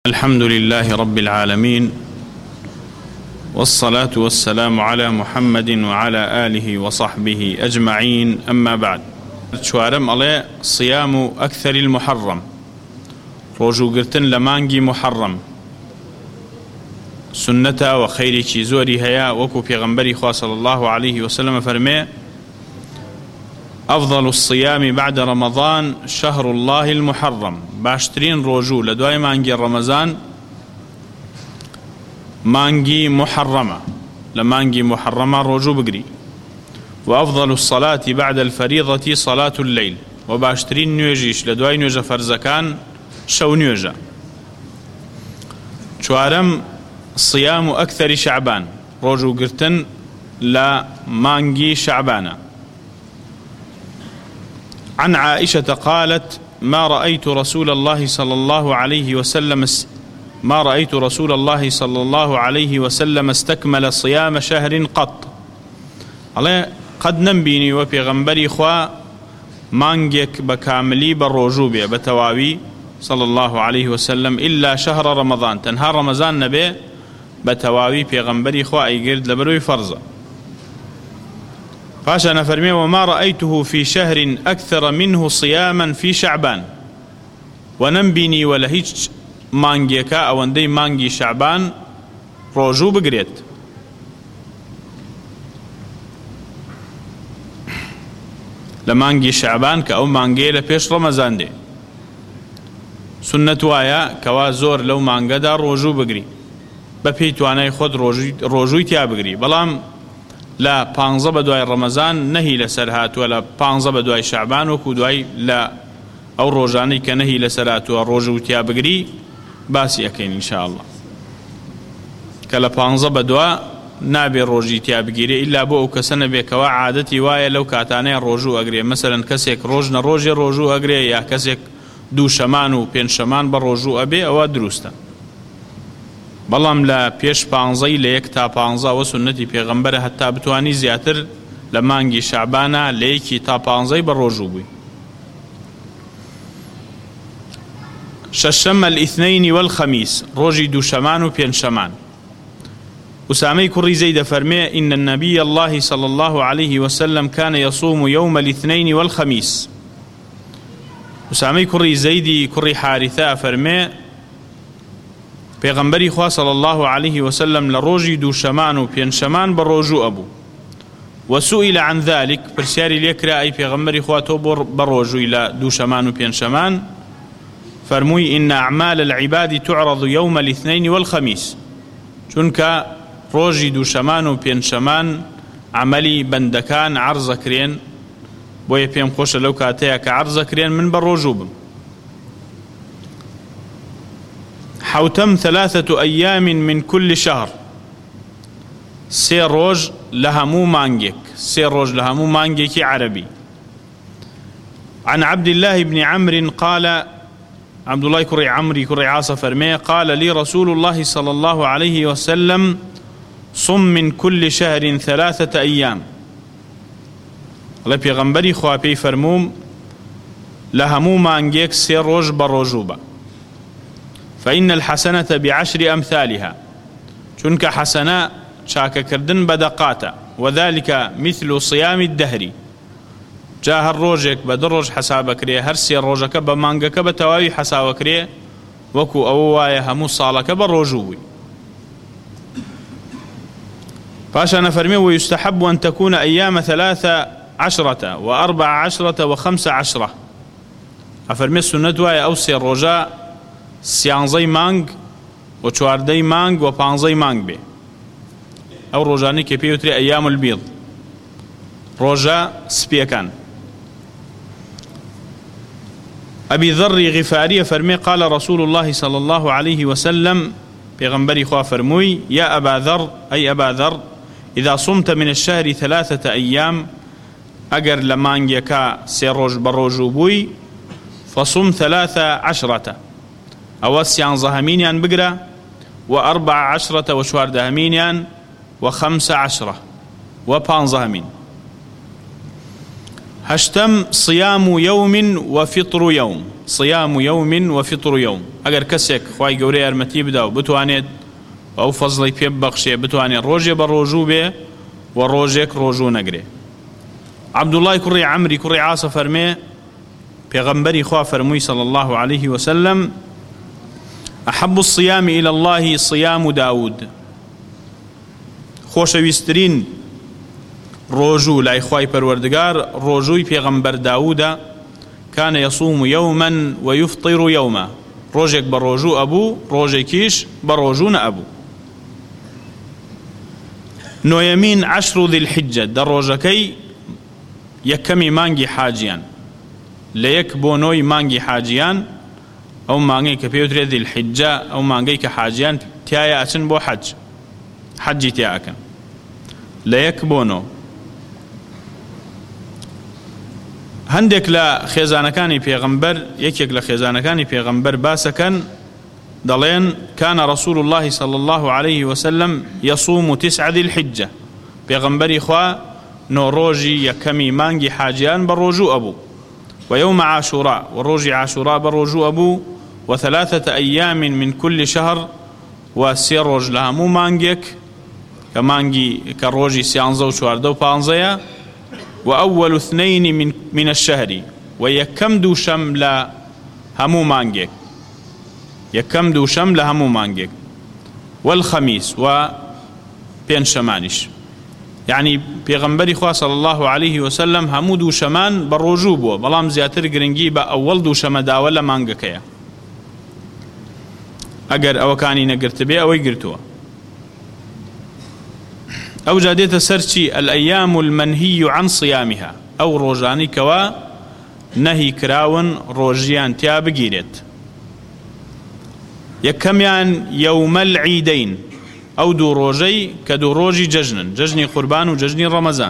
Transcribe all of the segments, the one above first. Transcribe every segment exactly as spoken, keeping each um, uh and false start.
الحمد لله رب العالمين، والصلاة والسلام على محمد وعلى آله وصحبه أجمعين، أما بعد. شوارم عليه صيام أكثر المحرم، روجو قرتن لمانجي محرم سنة وخير زوري هيا وكو پیغمبري خواه صلى الله عليه وسلم فرمي: أفضل الصيام بعد رمضان شهر الله المحرم. باشترين روجو لدواي مانجي رمضان مانجي محرمة، لمانجي محرمة روجو بقري. وأفضل الصلاة بعد الفريضة صلاة الليل. وباشترين نيوجيش لدواي نيوجا فرزكان شو نيوجا. شوارم صيام أكثر شعبان، روجو قرتن لا مانجي شعبانا. عن عائشة قالت: ما رأيت رسول الله صلى الله عليه وسلم ما رأيت رسول الله صلى الله عليه وسلم استكمل صيام شهر قط. عليه قد نبيني وبيغمبري خوا مانجك بكاملي بالرجوبة بتواوي صلى الله عليه وسلم إلا شهر رمضان، تنهار رمضان نبي بتواوي بيغمبري خوا أي قرد لبروي فرزة. فاشا فرمي: وما رأيته في شهر أكثر منه صياما في شعبان. ونبيني ولا هيج مانجيكا أو اندي مانجي شعبان روجو بقريت. لمانجي شعبان كأو مانجي لبيش رمضان دي سنة وايا كوا زور لو مانجدا روجو بقري بپیتوانای خود روجوی تیا بگری. بلام لا پانزە بە دوای ڕەمەزان نەهی لەسەر هاتووە، لە پانزە بە دوای شەعبان وەکو دوای لە ئەو ڕۆژانەی کە نەهی لەسەر هاتووە ڕۆژ و تیا بگری باسی ئەکەین ئینشاءالله، کە لە پانزە بە دوا نابێ ڕۆژی تیا بگیرێ ئیلا بۆ ئەو کەسە نەبێکەوە عادەتی وایە لەو کاتانەیە ڕۆژوو ئەگرێ. مەسەلەن کەسێک ڕۆژ نە ڕۆژێ ڕۆژوو ئەگرێ، یا کەسێک دوو شەمان و پێنج شەمان بە ڕۆژوو ئەبێ، ئەوە دروستە. بەڵام لە پێش پانزەی لە یەک تا پانزە وە سنەتی پێغەمبەرە هەتا بتوانی زیاتر لە مانگی شەعبانە لە یەکی تا پانزەی بە ڕۆژوو بووی. شەشەم الئیثنەین والخەمیس، ڕۆژی دووشەمان و پێنجشەمان. ئوسامەی کوڕی زەید دەفەرمێ: إن النبي الله صلى الله عليه وسلم كان يصوم يوم الاثنين والخميس. ئوسامەی کوڕی زەیدی کوڕی حارثە فەرمێ: پیغمبری خواه صلی الله علیه وسلم لروجی دو شمان و پین شمان بر روجو ابو. وسئل عن ذلك، پرسیاری لیکرا ای پیغمبری خواه تو بر روجو الى دو شمان و پین شمان، فرموی: إن أعمال العباد تعرض يوم الاثنين والخميس. چونکە روجی دو شمان و پین شمان عملی بندکان عرض کرین، بۆیە پێم خۆشە لەو کاتەیە کە عرض کرێن من بە ڕۆژوو بم. حوتم ثلاثة أيام من كل شهر، سي روج لهمو مانجك، سي روج لهمو مانجك عربي. عن عبد الله بن عمرو قال: عبد الله كري عمري كري عاص فرمي: قال لي رسول الله صلى الله عليه وسلم: صم من كل شهر ثلاثة أيام. لبيغمبري خوابي فرموم لهمو مانجك سي روج بروجوبا، فإن الحسنة بعشر أمثالها. چونك حسناء شاك كردن بدقاتا، وذلك مثل صيام الدهر. جاه الروجك بدروج حسابك ريه، هرسي الروجك بمانجك بتواوي حسابك ريه، وكو أوايا همو صالك بالروجوي. فاشا نفرمي: ويستحب أن تكون أيام ثلاثة عشرة وأربع عشرة وخمس عشرة. أفرمي السنة وايا أوسي الرجاء سیانزەی مانگ و چواردەی مانگ و پانزەی مانگ بێ. ئەو ڕۆژانەی کە پێوترێ ئەیام البیض، ڕۆژە سپیەکان. ئەبی ذەڕی غیفاریە فەرمێ: قال رسول الله صلى الله عليه وسلم، پێغەمبەری خوا فەرمووی: يا أبا ذر، أي أبا ذر، إذا صمت من الشهر ثلاثة أيام، ئەگەر لە مانگێکە سێ ڕۆژ بە ڕۆژوو بووی، فصم ثلاثة عشرة، أو سيانزة همينيان بقرة، وأربع عشرة وشوارد همينيان، وخمس عشرة وبانزة همين. هشتم صيام يوم وفطر يوم، صيام يوم وفطر يوم اگر کسێک خوای گەورەی یارمەتی بدا و بتوانێت ئەو فەزڵی پێ ببەخشێ بتوانێت ڕۆژێ بە ڕۆژوو بێ و ڕۆژێک ڕۆژوو نەگرێ. عەبدوڵڵای کوڕی عەمری کوڕی عاسە فەرمێ پێغەمبەری خوا فەرمووی صلی الله عليه وسلم أحب الصيام إلى الله صيام داود خۆشەویستترین ڕۆژوو لای خوای پەروەردگار ڕۆژووی پێغەمبەر داوودە كان يصوم يوما ويفطر يوما ڕۆژێک بە ڕۆژوو ئەبوو ڕۆژێکیش بە ڕۆژوو نەئەبوو. نۆیەمین عەشر ذی الحجە دە ڕۆژەکەی یەکەمی مانگی حاجیان لە یەک بۆ نۆی مانگی حاجیان ئەو مانگەی کە پێوترێت ذی الحجە ئەو مانگەی کە حاجیان تایە ئەچن بۆ حەج حەجی تیا ئەکەن لە یەک بۆ نۆ. هەندێک لە خێزانەکانی پێغەمبەر یەکێک لە خێزانەکانی پێغەمبەر باسەکەن دەڵێن كان رسول الله صلى الله عليه وسلم يصوم تسعة ذي الحجة پێغەمبەری خوا نۆ ڕۆژی یەکەمی مانگی حاجیان بە ڕۆژوو ئەبوو ويوم عاشوراء وروج عاشوراء بروجو أبو وثلاثة أيام من كل شهر وسيروج لهمو مانجيك كمانجي كروجي سيانزو شواردو بانزيا وأول اثنين من من الشهر ويكم دو شمل همو مانجيك يكم دو شمل همو مانجيك والخميس و بين شمانش يعني پیغمبری خوا صلی الله عليه وسلم همو دو شمان بروجو بو بلام زیاتر گرنگی با اول دو شمه داوله مانگکیا اگر او کانی نگرت بی او گرتوا او جادیت سرچی الايام المنهي عن صيامها او روجانی کوا نهی کراون روجیان تیا بگیرت یکمیان یوم العیدین أو دو روجي كدو روجي ججنا ججني قربان وججني رمضان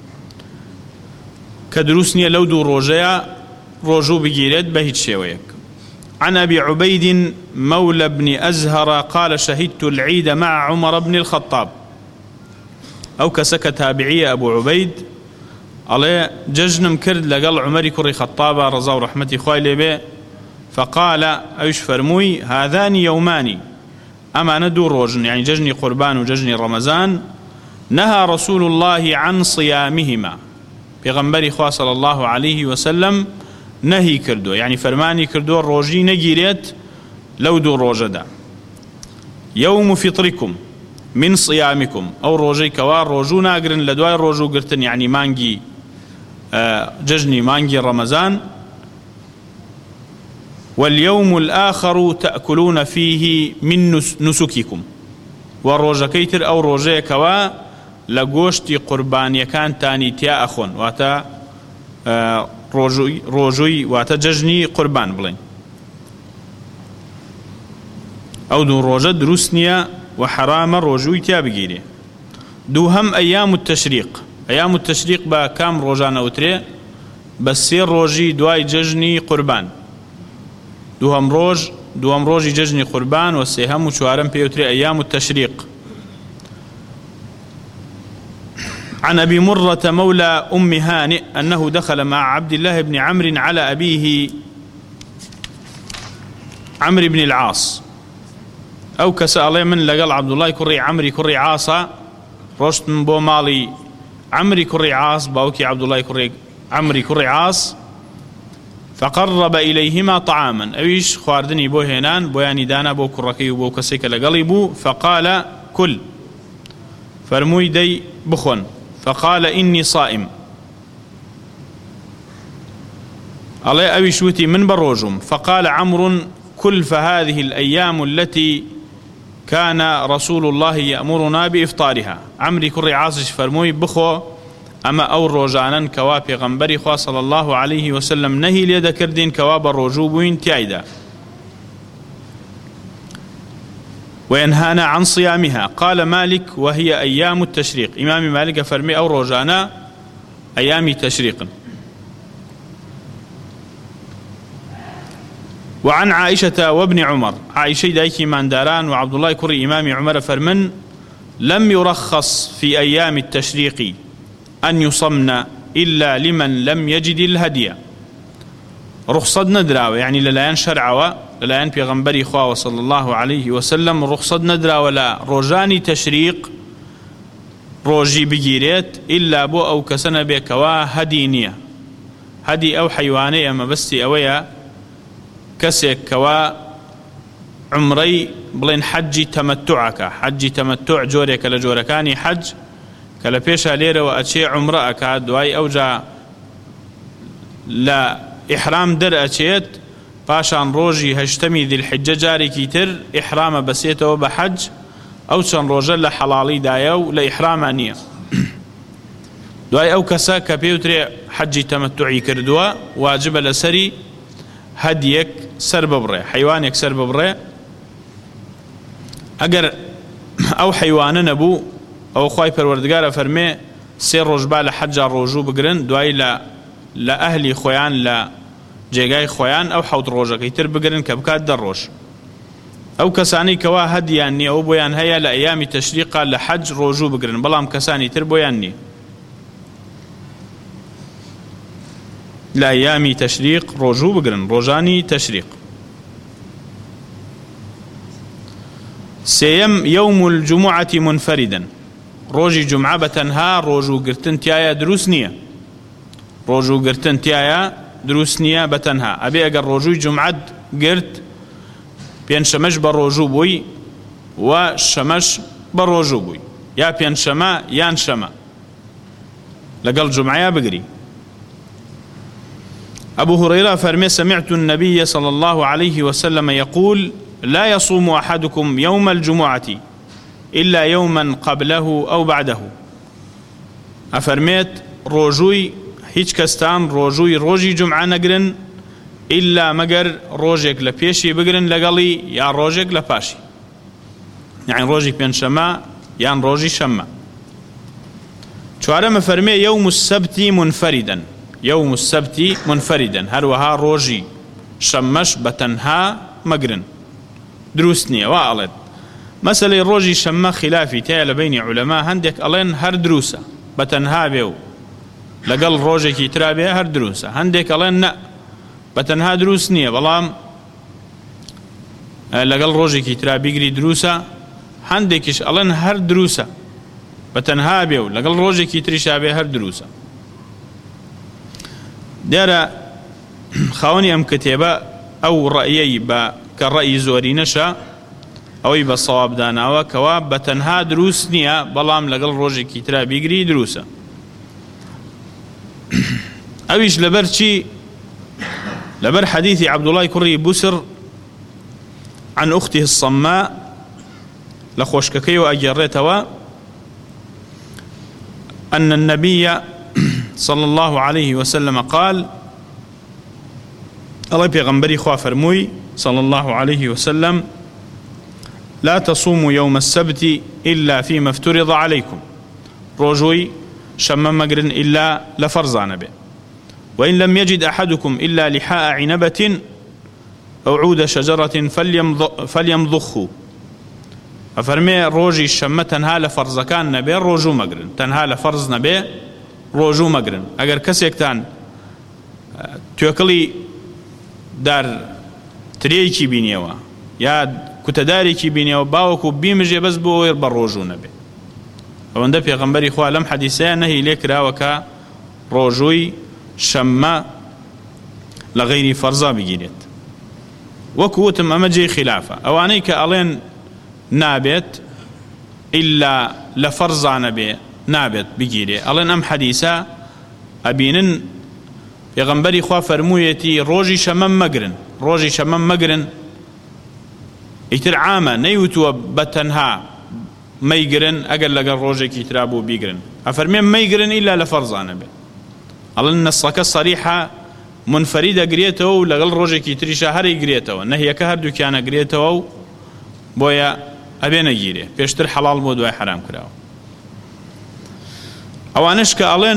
كدروسني لو دو روجيا روجو بجيرت بهيت شويك. عن أبي عبيد مولى بن أزهر قال شهدت العيد مع عمر بن الخطاب أو كسك تابعية أبو عبيد عليه ججنا مكرد لقل عمر كري خطابة رضا ورحمة خوالي به فقال أيش فرموي هذان يوماني أما ندو روجن يعني ججني قربان وججني رمضان نهى رسول الله عن صيامهما بغنبري خواه صلى الله عليه وسلم نهي كردو يعني فرماني كردو روجي نجيريت لو دو روجدا يوم فطركم من صيامكم أو روجي كوار روجو ناقرن لدواي روجو قرتن يعني مانجي آه ججني مانجي رمضان واليوم الآخر تأكلون فيه من نسككم والروجكيتر أو روجي كوا لقوشتي قرباني كان تاني تيا أخون واتا آه روجوي, روجوي واتا ججني قربان بلين أو دو روجة دروسنيا وحرام روجوي تيا بجيري دو هم أيام التشريق أيام التشريق با كام روجان أوتري بسير روجي دواي ججني قربان دوهم روج دوهم روج ججني قربان والسيهم وشوارم بيوتري أيام التشريق. عن أبي مرة مولى أم هانئ أنه دخل مع عبد الله بن عمرو على أبيه عمرو بن العاص أو كسأل من لقال عبد الله كري عمري كري عاصة رشت من بو مالي عمري كري عاص باوكي عبد الله كري عمري كري عاص فقرب إليهما طعاما أويش خواردني بو هنان بو يعني دانا بو كركي وبو كسيك لقلبو فقال كل فرموي دي بخون فقال إني صائم الله أويش وتي من بروجم فقال عمرو كل فهذه الأيام التي كان رسول الله يأمرنا بإفطارها عمري كري عاصش فرموي بخو أما أو روجانا كواب غنبري خوا صلى الله عليه وسلم نهي ليدا كردين كواب الرجوبين تيايدا وينهانا عن صيامها. قال مالك وهي أيام التشريق إمام مالك فرمي أو روجانا أيام تشريق. وعن عائشة وابن عمر عائشة دايكي مانداران وعبد الله كري إمام عمر فرمن لم يرخص في أيام التشريق أن يصمن إلا لمن لم يجد الهدي رخصت ندراوە، یعنی لەلایەن شەرعەوە لەلایەن پێغەمبەری خواوە صلی الله عليه وسلم رخصت ندراوە لە ڕۆژانی تەشریق ڕۆژی بگیرێت ئیلا بۆ ئەو کەسە نەبێکەوە هەدی نییە. هەدی ئەو حەیوانەیە مەبەستی ئەوەیە کەسێک کەوا عمرەی بڵێن حەجی تەمەتوعەکە. حەجی تەمەتوع جۆرێکە لە جۆرەکانی حەج کە لە پێشە لێرەوە ئەچێ عمرە ئەکات، دوای ئەوجا لە ئیحرام دەرئەچێت، پاشان ڕۆژی هەشتەمی ذیلحیجە جارێکی تر ئیحرامە بەسێتەوە بە حەج، ئەو چەند ڕۆژە لە حەڵاڵیدایە و لە ئیحرامە نییە. دوای ئەو کەسە کە پێوترێ حەجی تەمەتوعی کردووە واجبە لەسەری هەدیەک سەر ببڕێ، حەیوانێک سەر ببڕێ. ئەگەر ئەو حەیوانە نەبوو ئەو خوای پەروەردگارە فەرمێ سێ ڕۆژ با لە حەجا ڕۆژوو بگرن، دوای لە لە ئەهلی خۆیان لە جێگای خۆیان ئەو حەوت ڕۆژەکەی تر بگرن کە بکات دە ڕۆژ. ئەو کەسانی کەوا هەدیان نییە ئەو بۆیان هەیە لە ئەیامی تەشریقا لە حەج ڕۆژوو بگرن، بەڵام کەسانی تر بۆیان نییە. لە ئەیامی تەشریق ڕۆژوو بگرن، ڕۆژانی تەشریق. سێیەم یەوم الجمعەتی منفەریدەن، ڕۆژی جومعە بەتەنها ڕۆژوو گرتن تایە دروست نییە. ڕۆژوو گرتن تایە دروست نییە بەتەنها، ئەبێ ئەگەر ڕۆژووی جومعەت گرت پێنجشەمەش بە ڕۆژوو بووی و شەمەش بە ڕۆژوو بووی، یا پێنجشەمە یان شەمە لەگەڵ جومعەیە بگری. أبو هريرة فرمي سمعت النبي صلى الله عليه وسلم يقول لا يصوم أحدكم يوم الجمعة إلا يوما قبله أو بعده. أفرميت روجوي هیچ کەستان ڕۆژووی ڕۆژی جومعە نەگرن ئیلا مەگەر ڕۆژێک لە پێشی بگرن لەگەڵی یا ڕۆژێک لە پاشی، یعنی ڕۆژی پێنجشەمە یان ڕۆژی شەمە. چوارەمە فەرمێ یەوم السەبتی منفەریدەن، یەوم السەبتی منفەریدەن، هەروەها ڕۆژی شەمەش بەتەنها مەگرن، دروست نییە. وا ئەڵێت مەسەلەی ڕۆژی شەمە خلافی تایە لە بینی عولەما، هەندێک ئەڵێن هەر دروسە بەتەنها بێ و لەگەڵ ڕۆژێکی ترا بێ هەر دروسە، هەندێک ئەڵێن نە بەتەنها دروست نییە بەڵام لەگەڵ ڕۆژێکی ترا بیگری دروسە، هەندێکیش ئەڵێن هەر دروسە بەتەنها بێ و لەگەڵ ڕۆژێکی تریشا بێ هەر دروسە. دیارە خاوەنی ئەم کتێبە ئەو ڕەیەی بە کە ڕەئی زۆری نەشە ئەوەی بە سەواب داناوە کەوا بەتەنها دروست نییە بەڵام لەگەڵ ڕۆژێکی ترا بیگری دروسە. ئەویش لەبەر چی؟ لەبەر حەدیثی عەبدوڵای کوڕی بوسر عن أخته الصماء لە خۆشکەکەیەوە ئەگێڕێتەوە أن النبي صلى الله عليه وسلم قال، الله بيغمبري خوا فرموي صلى الله عليه وسلم لا تصوموا يوم السبت إلا فيما افترض عليكم، ڕۆژووی شەمە مەگرن إلا لفرزانە بێ. وإن لم يجد أحدكم إلا لحاء عنبة أو عود شجرة فليمضخه. أفرمي روجي شەمە تەنها لە فەرزەکان نەبێ ڕۆژوو مەگرن، تەنها لە فەرز نەبێ ڕۆژوو مەگرن. ئەگەر کەسێکتان توێکڵی دار ترێکی بینیەوە یا کوتەدارێکی بینیەوە باوەکو بیمژێ بەس بۆ ئەوەی بە ڕۆژوو نەبێ، ئەوەندە پێغەمبەری خوا لەم حەدیسەیە نەهی لێ کراوە کە ڕۆژووی شەمە لە غەیری فەرزا بگیرێت. وەکو وتم ئەمە جێی خلافە، ئەوانەی کە ئەڵێن نابێت ئیلا لە فەرزانە بێ نابێت بگیرێ، ئەڵێن ئەم حەدیسە ئەبینن پێغەمبەری خوا فەرموویەتی ڕۆژی شەمە مەگرن، ڕۆژی شەمە مەگرن، ئیتر عامە نەیوتووە بەتەنها مەیگرن ئەگەر لەگەڵ ڕۆژێکی ترا بوو بیگرن، ئەفەرمێ مەیگرن ئیلا لە فەرزانە بێ. ئەڵێن نەسەکە سەریحە منفەری دەگرێتەوە و لەگەڵ ڕۆژێکی تریشە هەری گرێتەوە، نەهیەکە هەردووکیانە گرێتەوە و بۆیە ئەبێ نەگیرێ، پێشتر حەڵاڵ بۆ دوای حرام کراوە. ئەوانش کە ئەڵێن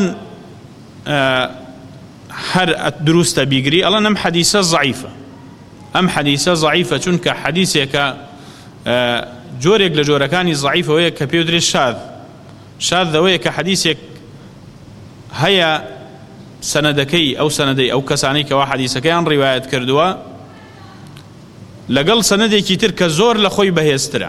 هەر دروستە بیگری، ئەڵێن ئەم حەدیسە ضعیفە، ئەم حەدیسە ضعیفە چونکە حەدیسێکە جۆرێک لە جۆرەکانی ضعیفەوەیە کە پێ درێت شاذ. شاذەوەیە کە حەدیسێک هەیە سەنەدەکەی ئەو سەنەدەی ئەو کەسانەی کەوا حەدیسەکەیان ڕیوایەت کردووە لەگەڵ سەنەدێکی تر کە زۆر لە خۆی بەهێزترە،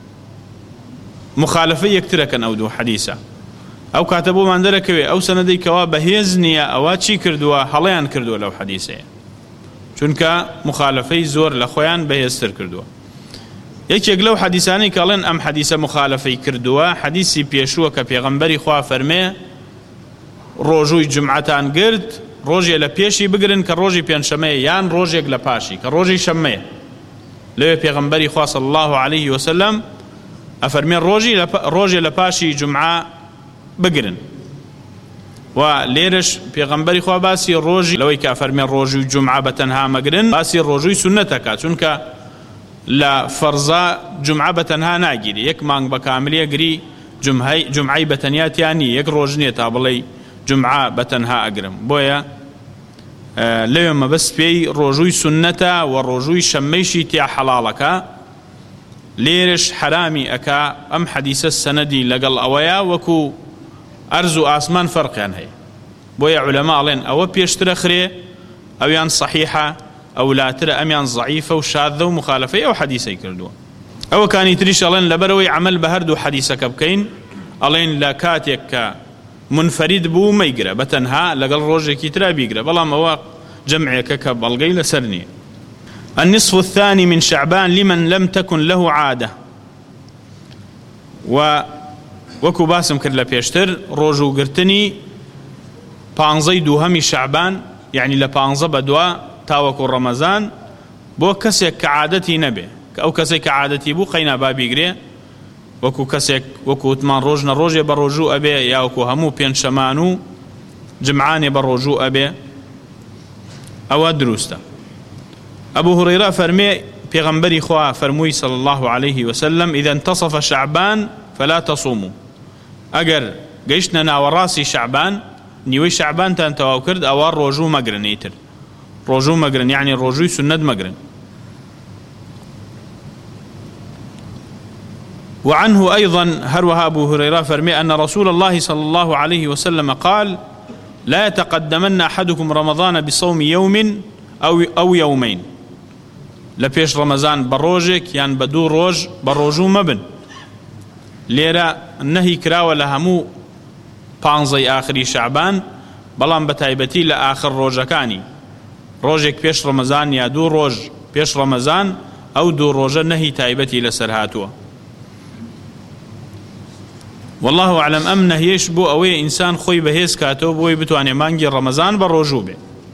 مخالفە یەکترەکەن ئەو دوو حەدیسە. ئەو کاتە بۆمان دەرەکەوێ ئەو سەنەدەی کەوا بەهێز نییە ئەوە چی کردووە؟ هەڵەیان کردووە لەو حەدیسەیە، چونکە مخالفەی زۆر لە خۆیان بەهێزتر کردووە. یەکێک لەو حەدیسانەی کەڵێن ئەم حەدیسە مخالفەی کردووە حەدیسی پێشووە کە پێغەمبەری خوا فەرمێ ڕۆژووی جومعەتان گرت ڕۆژێ لە پێشی بگرن کە ڕۆژی پێنجشەمەیە یان ڕۆژێک لە پاشی کە ڕۆژی شەممەیە. لەوێ پێغەمبەری خوا صلی الله علیه وسلم ئەفەرمێ ڕۆژێ لە پاشی جومعە بگرن. و لێرش پێغەمبەری خوا باسی ڕۆژی لەوەی کە ئەفەرمێ ڕۆژی جومعە بەتەنها مەگرن باسی ڕۆژووی سونەتەکە، چونکە لە فەرزا جومعە بەتەنها ناگیری، یەک مانگ بە کامل ئەگری جومعەی بەتەنیاتیان نیە، یەک ڕۆژ نییە تا بڵێ جومعە بەتەنها ئەگرم. بۆیە لەوێ مەبەست پێی ڕۆژووی سونەتە و ڕۆژووی شەممەیشی تیا حەڵاڵەکە. لێرش حرامی ئەکا ئەم حەدیسە سەنەدی لەگەڵ ئەوەیە وەکو ئەرز و ئاسمان فەرقیان هەیە. بۆیە عولەما ئەڵێن ئەوە پێشترە خرێ ئەویان صەحیحە، ئەولاترە ئەمیان ضعیفە و شاذە و مخالفەی ئەو حەدیسەی کردووە. ئەوە کانی تریش ئەڵێن لەبەرەوەی عەمەل بە هەردوو حەدیسەکە بکەین، ئەڵێن لە کاتێک کە منفەرید بوو مەیگرە بەتەنها لەگەڵ ڕۆژێکی ترا بیگرە، بەڵام ئەوە جەمعێکە کە بەڵگەی لەسەر نییە. النصف الثاني من شعبان لمن لم تكن له عادة. و وەکو باسم کرد لە پێشتر ڕۆژ و گرتنی پانزەی دووهەمی شعبان، یعنی لە پانزە بە دوا تاوەکو ڕەمەزان بۆ کەسێک کە عادەتی نەبێ، کە ئەو کەسێک کە عادەتی بوو قەینا با بیگرێ، وەکو کەسێک وەکو وتمان ڕۆژنە ڕۆژێ بە ڕۆژوو ئەبێ یا وەکو هەموو پێنجشەمان و جمعانێ بە ڕۆژوو ئەبێ، ئەوە دروستە. ئەبوو هورەیرە فەرمێ پێغەمبەری خوا فەرمووی صلی الله عليه وسلم إذا انتصف شعبان فلا تصوموا. ئەگەر گەیشتنە ناوەڕاستی شعبان، نیوەی شعبانتان تەواو کرد، ئەوە ڕۆژوو مەگرن، ئیتر ڕۆژوو مەگرن، یعنی ڕۆژووی سنەت مەگرن. وعنه أيضا هروها أبو هريرة فرمي أن رسول الله صلى الله عليه وسلم قال لا يتقدمن أحدكم رمضان بصوم يوم أو, أو يومين. لبيش رمضان بروجك يعني بدو روج بروجو مبن. ليرا النهي كراوة لهمو بانزي آخري شعبان بلان بتايبتي لآخر روجكاني، روجك بيش رمضان يا دو روج بيش رمضان أو دو روجة نهي تايبتي لسرهاتوا. والله أعلم أم نهيش بو أوي إنسان خوي بهيس كاتو بوي بتواني مانجي رمضان بالرجوبة،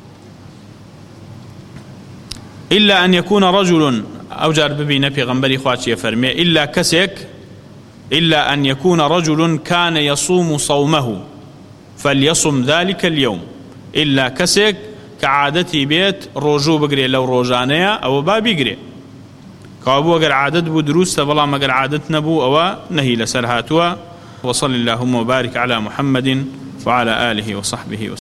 إلا أن يكون رجل أو جار ببي نبي غنبري خواتي فرمي إلا كسك إلا أن يكون رجل كان يصوم صومه فليصم ذلك اليوم. إلا كسك كعادتي بيت رجوب بقري لو روجانيا أو بابي قري كابو أقر عادت بو دروس بلا ما أقر عادت نبو أو نهي لسرهاتوا. وصل اللهم وبارك على محمد وعلى آله وصحبه وسلم.